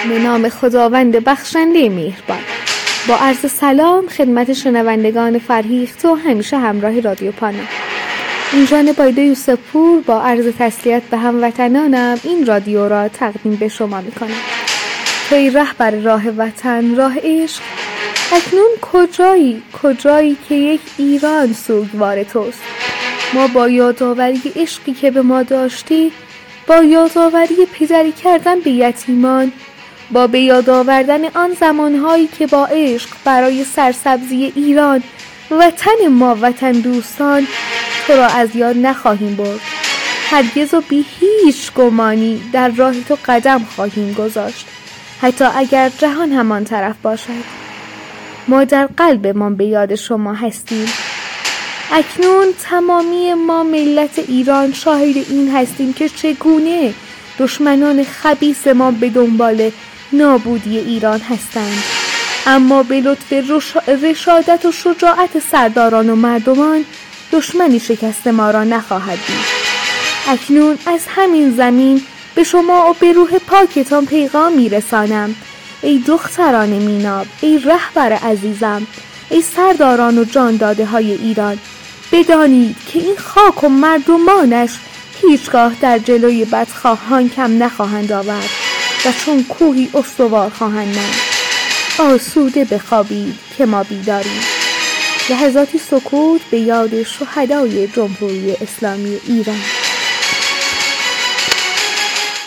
به نام خداوند بخشنده مهربان. با عرض سلام خدمت شنوندگان فرهیخته و همیشه همراه رادیو پانا. این جانب آیدا یوسف پور با عرض تسلیت به هموطنانم این رادیو را تقدیم به شما میکنم. توی رهبر راه وطن، راه عشق، اکنون کجایی که یک ایران سوگوار توست. ما با یادآوری عشقی که به ما داشتی، با یادآوری پدری کردن به یتیمان، با به یاد آوردن آن زمانهایی که با عشق برای سرسبزی ایران وطن ما وطن دوستان تو را از یاد نخواهیم برد. هرگز و بی هیچ گمانی در راه تو قدم خواهیم گذاشت، حتی اگر جهان همان طرف باشد. ما در قلبمان به یاد شما هستیم. اکنون تمامی ما ملت ایران شاهد این هستیم که چگونه دشمنان خبیث ما به دنبال نابودی ایران هستند، اما به لطف رشادت و شجاعت سرداران و مردمان دشمنی شکست ما را نخواهد دید. اکنون از همین زمین به شما و به روح پاکتان پیغام میرسانم. ای دختران میناب، ای رهبر عزیزم، ای سرداران و جانداده های ایران، بدانید که این خاک و مردمانش هیچگاه در جلوی بدخواهان کم نخواهند آورد و چون کوهی استوار خواهند ماند. آسوده بخوابید که ما بیداریم. لحظاتی سکوت به یاد شهدای جمهوری اسلامی ایران.